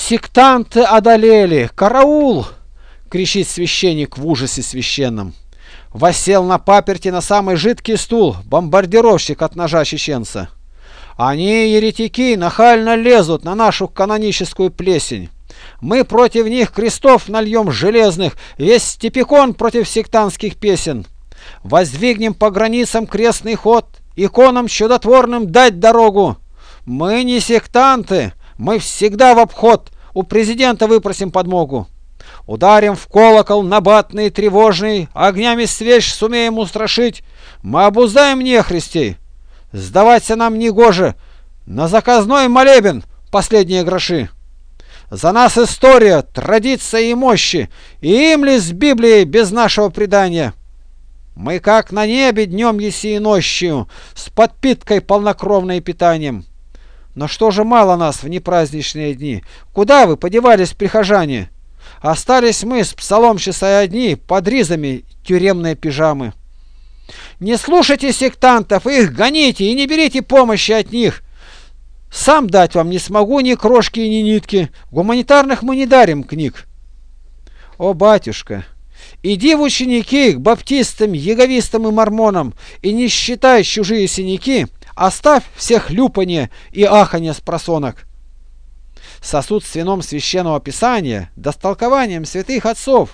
сектанты одолели! Караул!» — кричит священник в ужасе священном. Воссел на паперти на самый жидкий стул бомбардировщик от ножа чеченца. Они, еретики, нахально лезут на нашу каноническую плесень. Мы против них крестов нальем железных, весь степикон против сектантских песен. Воздвигнем по границам крестный ход, иконам чудотворным дать дорогу. Мы не сектанты, мы всегда в обход, у президента выпросим подмогу. Ударим в колокол набатный тревожный, огнями свеч сумеем устрашить. Мы обуздаем нехристей. Сдаваться нам негоже, на заказной молебен последние гроши. За нас история, традиция и мощи, и им ли с Библией без нашего предания? Мы как на небе днем еси и нощью, с подпиткой полнокровной питанием. Но что же мало нас в непраздничные дни? Куда вы подевались, прихожане? Остались мы с псаломщицей одни, под ризами тюремные пижамы. Не слушайте сектантов, их гоните и не берите помощи от них. Сам дать вам не смогу ни крошки, ни нитки. Гуманитарных мы не дарим книг. О, батюшка, иди в ученики к баптистам, яговистам и мормонам, и не считай чужие синяки, оставь всех люпанье и аханье с просонок. Сосуд с вином священного писания, да с толкованием святых отцов.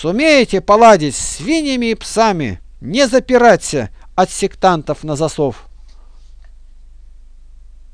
Сумеете поладить с свиньями и псами, не запираться от сектантов на засов.